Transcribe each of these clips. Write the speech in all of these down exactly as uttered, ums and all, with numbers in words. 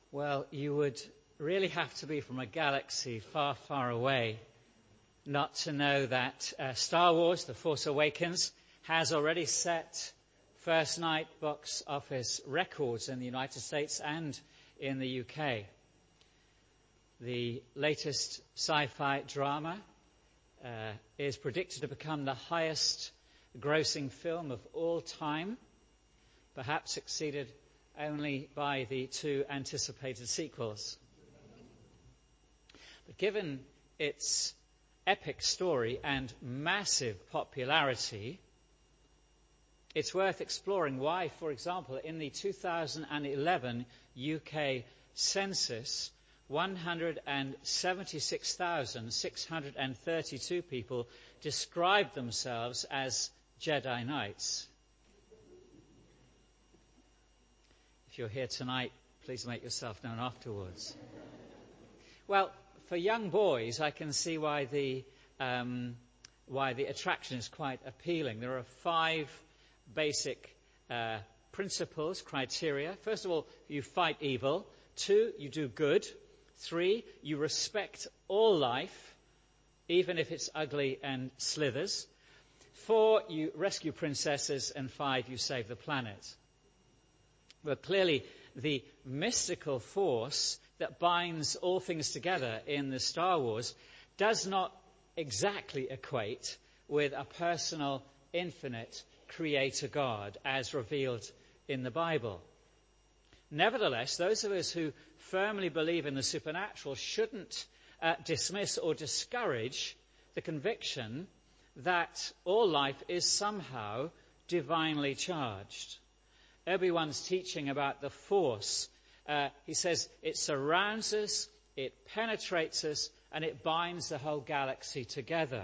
Well, you would really have to be from a galaxy far, far away not to know that uh, Star Wars: The Force Awakens has already set first night box office records in the United States and in the U K. The latest sci-fi drama uh, is predicted to become the highest grossing film of all time, perhaps exceeded only by the two anticipated sequels. But given its epic story and massive popularity, it's worth exploring why, for example, in the two thousand eleven U K census, one hundred seventy-six thousand six hundred thirty-two people described themselves as Jedi Knights. If you're here tonight, please make yourself known afterwards. Well, for young boys, I can see why the um, why the attraction is quite appealing. There are five basic uh, principles, criteria. First of all, you fight evil. Two, you do good. Three, you respect all life, even if it's ugly and slithers. Four, you rescue princesses. And five, you save the planet. Well, clearly, the mystical force that binds all things together in the Star Wars does not exactly equate with a personal, infinite creator God as revealed in the Bible. Nevertheless, those of us who firmly believe in the supernatural shouldn't uh, dismiss or discourage the conviction that all life is somehow divinely charged. Obi-Wan's teaching about the force, uh, he says it surrounds us, it penetrates us, and it binds the whole galaxy together.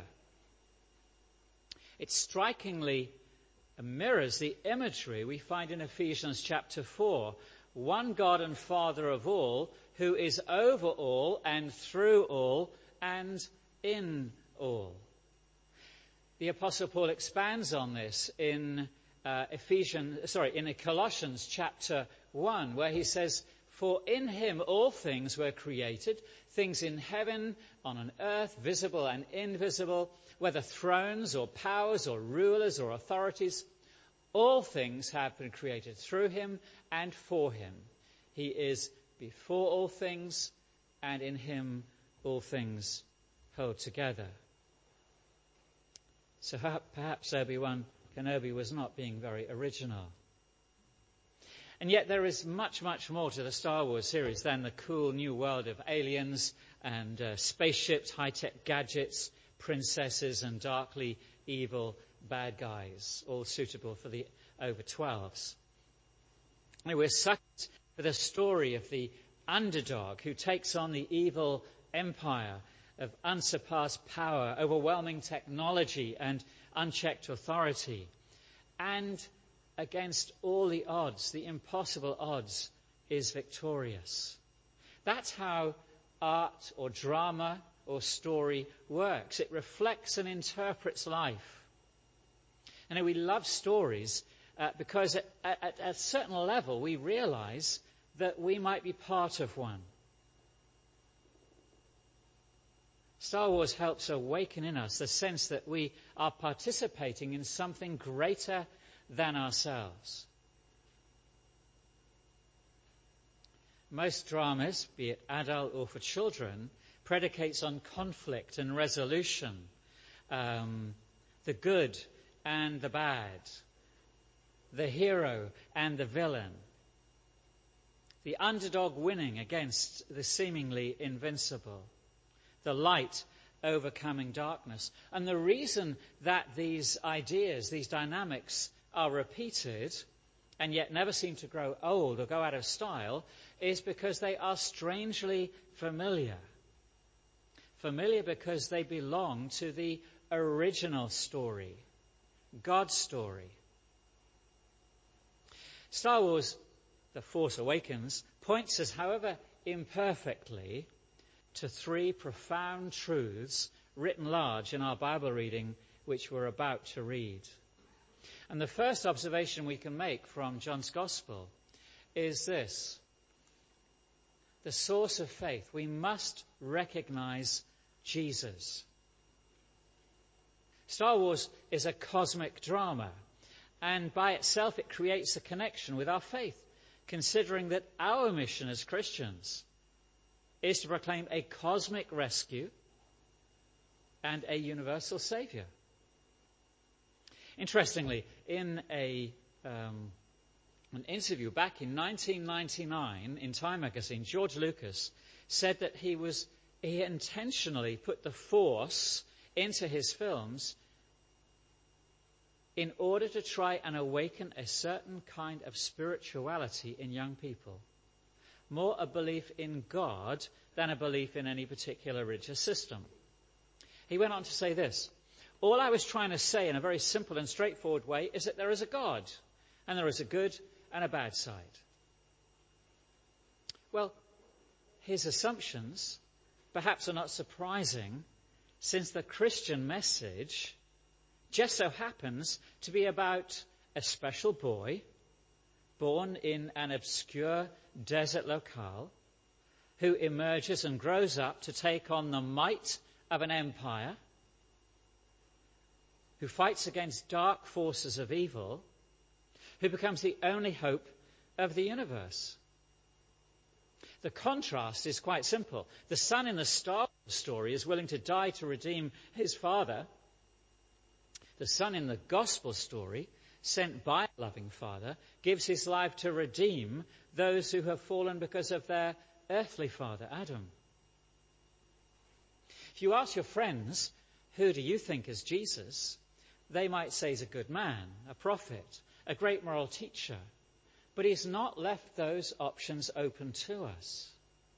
It strikingly mirrors the imagery we find in Ephesians chapter four. One God and Father of all, who is over all and through all and in all. The Apostle Paul expands on this in uh, Ephesians, sorry, in Colossians chapter one, where he says, "For in him all things were created, things in heaven, on an earth, visible and invisible, whether thrones or powers or rulers or authorities. All things have been created through him and for him. He is before all things, and in him all things hold together." So perhaps Obi-Wan Kenobi was not being very original. And yet there is much, much more to the Star Wars series than the cool new world of aliens and uh, spaceships, high-tech gadgets, princesses and darkly evil bad guys, all suitable for the over twelves. And we're sucked for the story of the underdog who takes on the evil empire of unsurpassed power, overwhelming technology and unchecked authority. And against all the odds, the impossible odds, is victorious. That's how art or drama or story works. It reflects and interprets life. And we love stories uh, because at, at, at a certain level we realize that we might be part of one. Star Wars helps awaken in us the sense that we are participating in something greater than ourselves. Most dramas, be it adult or for children, predicates on conflict and resolution, um, the good and the bad, the hero and the villain, the underdog winning against the seemingly invincible, the light overcoming darkness. And the reason that these ideas, these dynamics are repeated and yet never seem to grow old or go out of style is because they are strangely familiar. Familiar because they belong to the original story, God's story. Star Wars: The Force Awakens points us, however imperfectly, to three profound truths written large in our Bible reading, which we're about to read. And the first observation we can make from John's Gospel is this: the source of faith, we must recognize Jesus. Star Wars is a cosmic drama, and by itself it creates a connection with our faith, considering that our mission as Christians is to proclaim a cosmic rescue and a universal Saviour. Interestingly, in a um, an interview back in nineteen ninety-nine in Time magazine, George Lucas said that he was he intentionally put the Force into his films in order to try and awaken a certain kind of spirituality in young people. More a belief in God than a belief in any particular religious system. He went on to say this: all I was trying to say in a very simple and straightforward way is that there is a God, and there is a good and a bad side. Well, his assumptions perhaps are not surprising, since the Christian message just so happens to be about a special boy born in an obscure desert locale who emerges and grows up to take on the might of an empire, who fights against dark forces of evil, who becomes the only hope of the universe. The contrast is quite simple. The son in the Star Wars story is willing to die to redeem his father. The son in the gospel story, sent by a loving father, gives his life to redeem those who have fallen because of their earthly father, Adam. If you ask your friends, who do you think is Jesus? They might say he's a good man, a prophet, a great moral teacher. But he's not left those options open to us.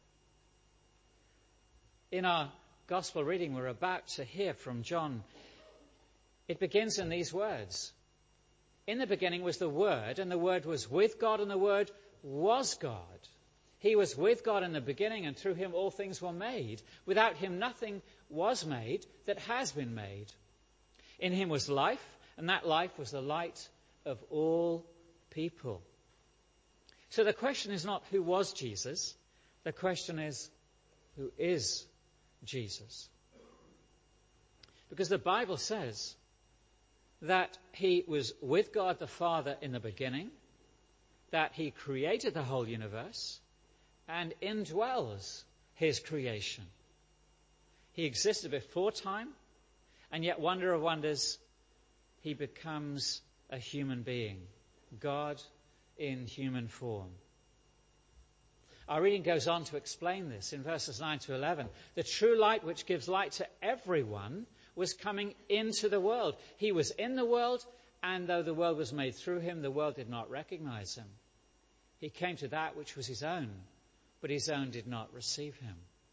In our gospel reading we're about to hear from John, it begins in these words. In the beginning was the Word, and the Word was with God, and the Word was God. He was with God in the beginning, and through him all things were made. Without him nothing was made that has been made. In him was life, and that life was the light of all people. So the question is not who was Jesus. The question is who is Jesus. Because the Bible says that he was with God the Father in the beginning, that he created the whole universe and indwells his creation. He existed before time, and yet, wonder of wonders, he becomes a human being, God in human form. Our reading goes on to explain this in verses nine to eleven. The true light which gives light to everyone was coming into the world. He was in the world, and though the world was made through him, the world did not recognize him. He came to that which was his own, but his own did not receive him.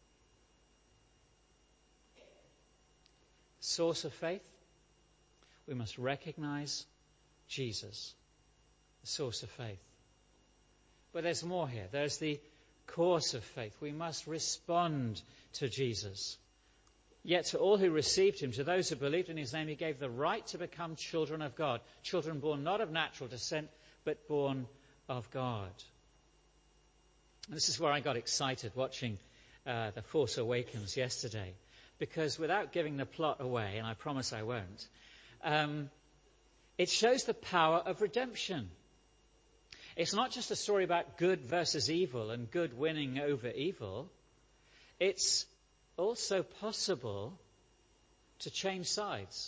Source of faith? We must recognize Jesus, the source of faith. But there's more here. There's the course of faith. We must respond to Jesus. Yet to all who received him, to those who believed in his name, he gave the right to become children of God. Children born not of natural descent, but born of God. And this is where I got excited watching uh, The Force Awakens yesterday. Because without giving the plot away, and I promise I won't, um, it shows the power of redemption. It's not just a story about good versus evil and good winning over evil. It's also possible to change sides,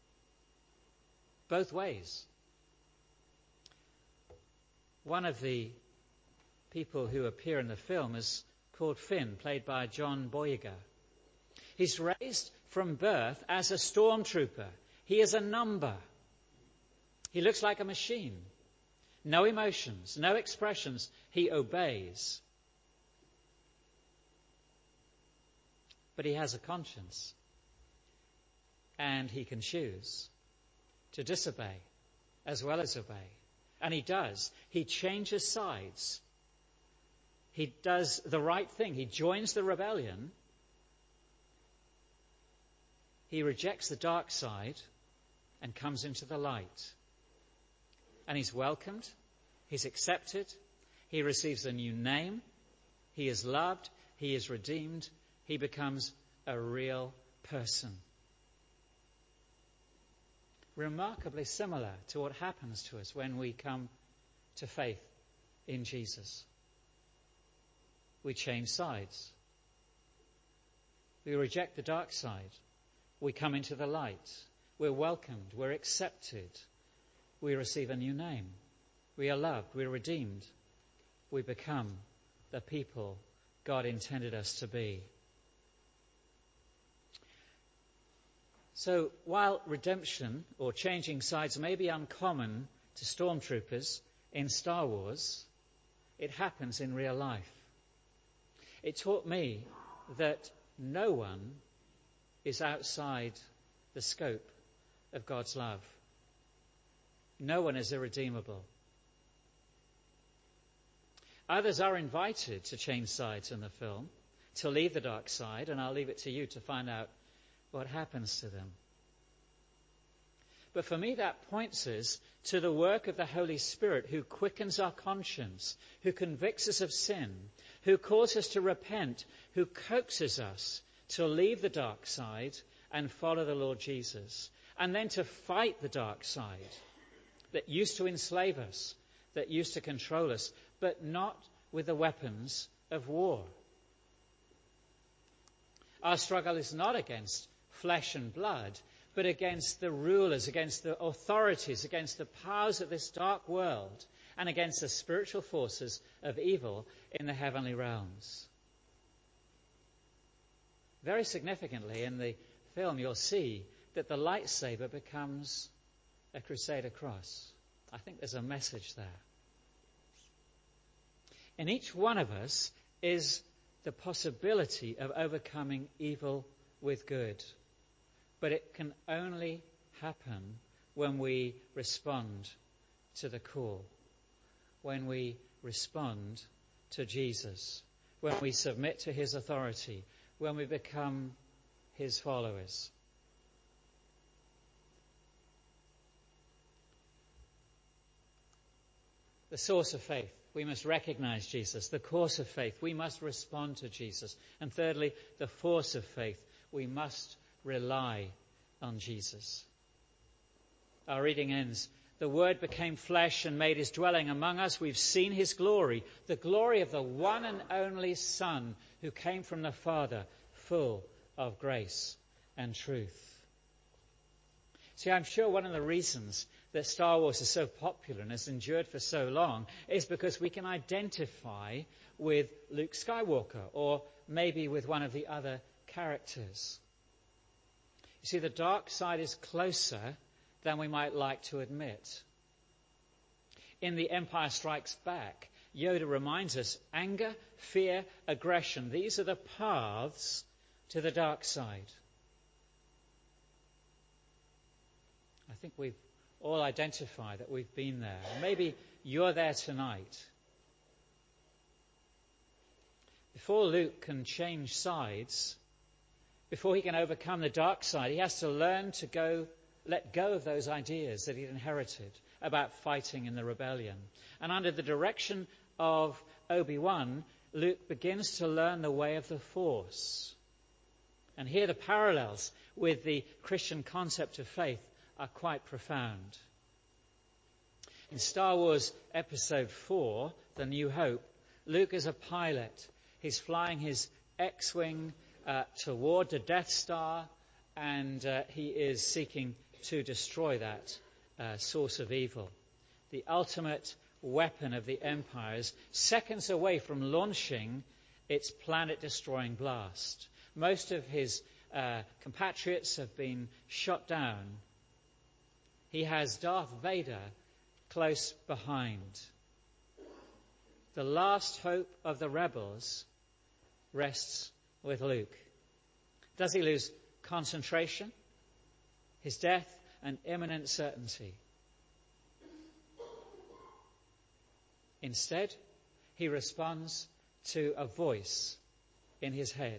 both ways. One of the people who appear in the film is called Finn, played by John Boyega. He's raised from birth as a stormtrooper. He is a number. He looks like a machine. No emotions, no expressions. He obeys. But he has a conscience. And he can choose to disobey as well as obey. And he does. He changes sides. He does the right thing. He joins the rebellion. He rejects the dark side and comes into the light. And he's welcomed. He's accepted. He receives a new name. He is loved. He is redeemed. He becomes a real person. Remarkably similar to what happens to us when we come to faith in Jesus. We change sides. We reject the dark side. We come into the light. We're welcomed. We're accepted. We receive a new name. We are loved. We're redeemed. We become the people God intended us to be. So while redemption or changing sides may be uncommon to stormtroopers in Star Wars, it happens in real life. It taught me that no one is outside the scope of God's love. No one is irredeemable. Others are invited to change sides in the film, to leave the dark side, and I'll leave it to you to find out what happens to them. But for me, that points us to the work of the Holy Spirit, who quickens our conscience, who convicts us of sin, who calls us to repent, who coaxes us to leave the dark side and follow the Lord Jesus, and then to fight the dark side that used to enslave us, that used to control us, but not with the weapons of war. Our struggle is not against flesh and blood, but against the rulers, against the authorities, against the powers of this dark world, and against the spiritual forces of evil in the heavenly realms. Very significantly, in the film, you'll see that the lightsaber becomes a Crusader cross. I think there's a message there. In each one of us is the possibility of overcoming evil with good. But it can only happen when we respond to the call, when we respond to Jesus, when we submit to his authority, when we become his followers. The source of faith. We must recognize Jesus. The course of faith. We must respond to Jesus. And thirdly, the force of faith. We must rely on Jesus. Our reading ends. The Word became flesh and made his dwelling among us. We've seen his glory, the glory of the one and only Son who came from the Father, full of grace and truth. See, I'm sure one of the reasons that Star Wars is so popular and has endured for so long is because we can identify with Luke Skywalker, or maybe with one of the other characters. You see, the dark side is closer than we might like to admit. In The Empire Strikes Back, Yoda reminds us anger, fear, aggression, these are the paths to the dark side. I think we've all identified that we've been there. Maybe you're there tonight. Before Luke can change sides, before he can overcome the dark side, he has to learn to go, let go of those ideas that he'd inherited about fighting in the rebellion. And under the direction of Obi-Wan, Luke begins to learn the way of the Force. And here the parallels with the Christian concept of faith are quite profound. In Star Wars Episode four, The New Hope, Luke is a pilot. He's flying his X-Wing uh, toward the Death Star, and uh, he is seeking to destroy that uh, source of evil. The ultimate weapon of the Empire is seconds away from launching its planet-destroying blast. Most of his uh, compatriots have been shot down. He has Darth Vader close behind. The last hope of the rebels rests with Luke. Does he lose concentration? His death an imminent certainty. Instead, he responds to a voice in his head.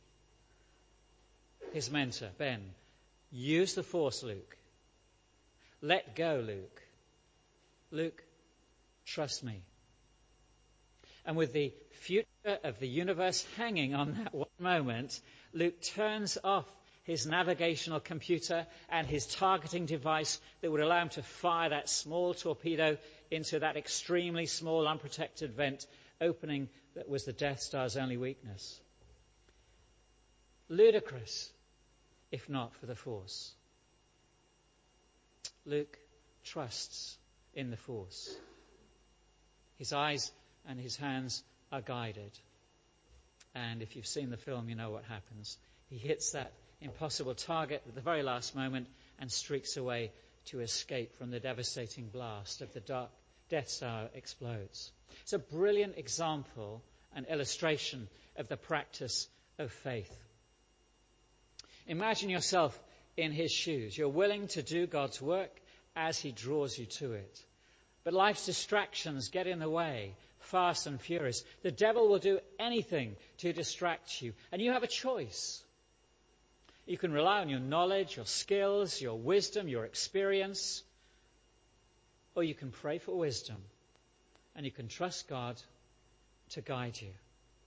His mentor, Ben, use the Force, Luke. Let go, Luke. Luke, trust me. And with the future of the universe hanging on that one moment, Luke turns off his navigational computer and his targeting device that would allow him to fire that small torpedo into that extremely small unprotected vent opening that was the Death Star's only weakness. Ludicrous, if not for the Force. Luke trusts in the Force. His eyes and his hands are guided. And if you've seen the film, you know what happens. He hits that impossible target at the very last moment and streaks away to escape from the devastating blast of the dark Death Star explodes. It's a brilliant example and illustration of the practice of faith. Imagine yourself in his shoes. You're willing to do God's work as he draws you to it. But life's distractions get in the way, fast and furious. The devil will do anything to distract you, and you have a choice. You can rely on your knowledge, your skills, your wisdom, your experience, or you can pray for wisdom, and you can trust God to guide you.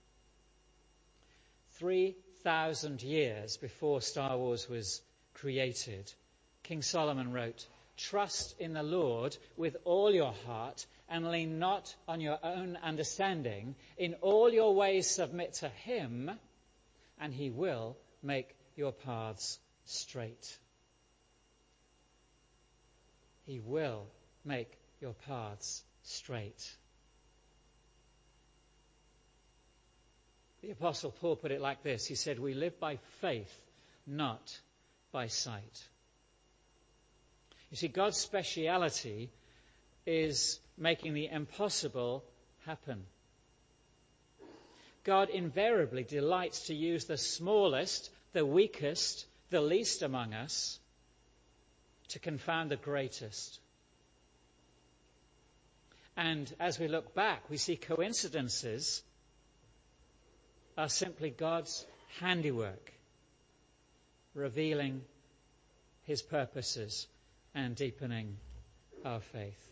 Three thousand years before Star Wars was created, King Solomon wrote, "Trust in the Lord with all your heart and lean not on your own understanding. In all your ways submit to him, and he will make your paths straight." He will make your paths straight. The Apostle Paul put it like this. He said, "We live by faith, not by sight." You see, God's speciality is making the impossible happen. God invariably delights to use the smallest, the weakest, the least among us to confound the greatest. And as we look back, we see coincidences are simply God's handiwork, revealing his purposes and deepening our faith.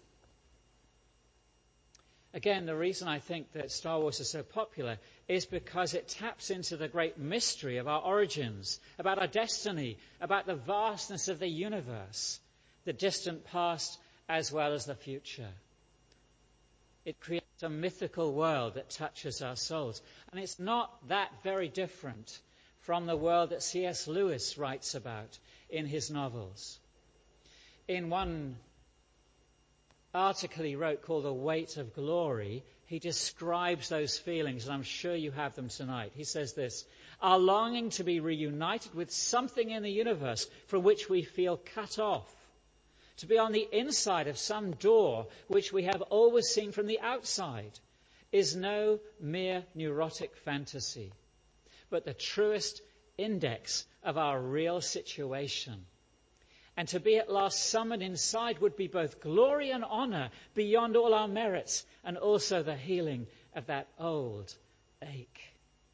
Again, the reason I think that Star Wars is so popular is because it taps into the great mystery of our origins, about our destiny, about the vastness of the universe, the distant past as well as the future. It creates a mythical world that touches our souls. And it's not that very different from the world that C S Lewis writes about in his novels. In one article he wrote called The Weight of Glory, he describes those feelings, and I'm sure you have them tonight. He says this: "Our longing to be reunited with something in the universe from which we feel cut off, to be on the inside of some door which we have always seen from the outside, is no mere neurotic fantasy, but the truest index of our real situation. And to be at last summoned inside would be both glory and honor beyond all our merits, and also the healing of that old ache."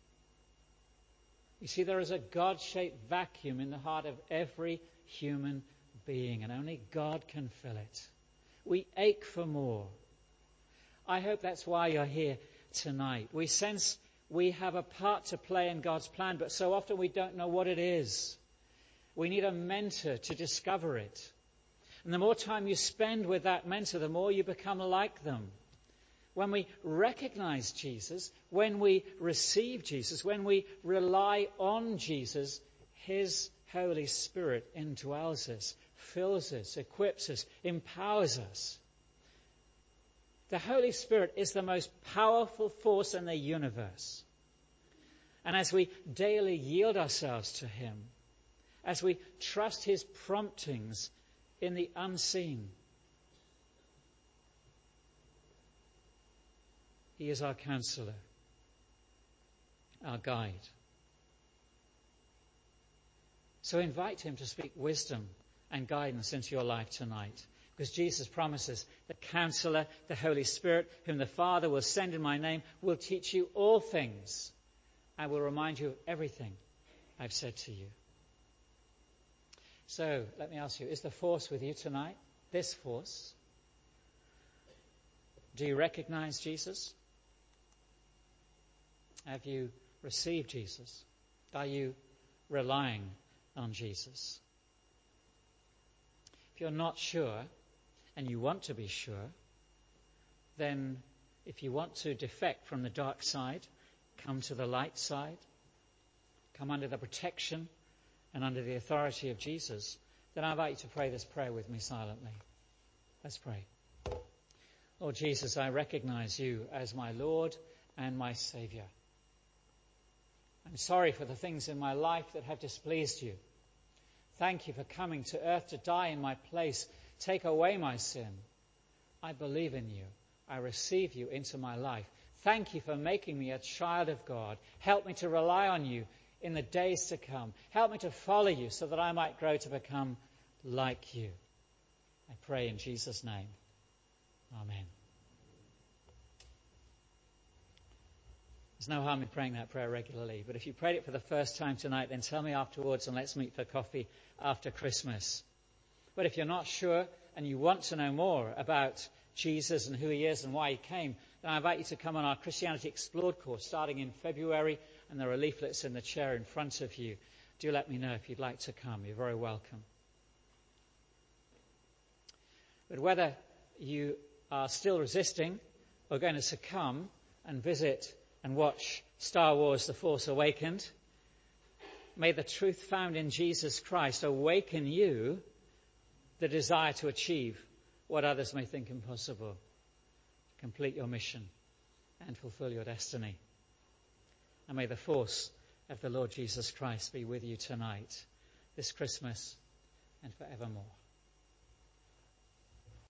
You see, there is a God-shaped vacuum in the heart of every human being, and only God can fill it. We ache for more. I hope that's why you're here tonight. We sense we have a part to play in God's plan, but so often we don't know what it is. We need a mentor to discover it. And the more time you spend with that mentor, the more you become like them. When we recognize Jesus, when we receive Jesus, when we rely on Jesus, his Holy Spirit indwells us, fills us, equips us, empowers us. The Holy Spirit is the most powerful force in the universe. And as we daily yield ourselves to him, as we trust his promptings in the unseen, he is our counselor, our guide. So invite him to speak wisdom and guidance into your life tonight, because Jesus promises the Counselor, the Holy Spirit, whom the Father will send in my name, will teach you all things and will remind you of everything I've said to you. So let me ask you, is the Force with you tonight? This Force? Do you recognize Jesus? Have you received Jesus? Are you relying on Jesus? If you're not sure, and you want to be sure, then if you want to defect from the dark side, come to the light side, come under the protection and under the authority of Jesus, then I invite you to pray this prayer with me silently. Let's pray. Lord Jesus, I recognize you as my Lord and my Saviour. I'm sorry for the things in my life that have displeased you. Thank you for coming to earth to die in my place. Take away my sin. I believe in you. I receive you into my life. Thank you for making me a child of God. Help me to rely on you in the days to come. Help me to follow you so that I might grow to become like you. I pray in Jesus' name. Amen. There's no harm in praying that prayer regularly, but if you prayed it for the first time tonight, then tell me afterwards and let's meet for coffee after Christmas. But if you're not sure and you want to know more about Jesus and who he is and why he came, then I invite you to come on our Christianity Explored course starting in February, and there are leaflets in the chair in front of you. Do let me know if you'd like to come. You're very welcome. But whether you are still resisting or going to succumb and visit and watch Star Wars The Force Awakened, may the truth found in Jesus Christ awaken you the desire to achieve what others may think impossible, to complete your mission and fulfill your destiny. And may the force of the Lord Jesus Christ be with you tonight, this Christmas, and forevermore.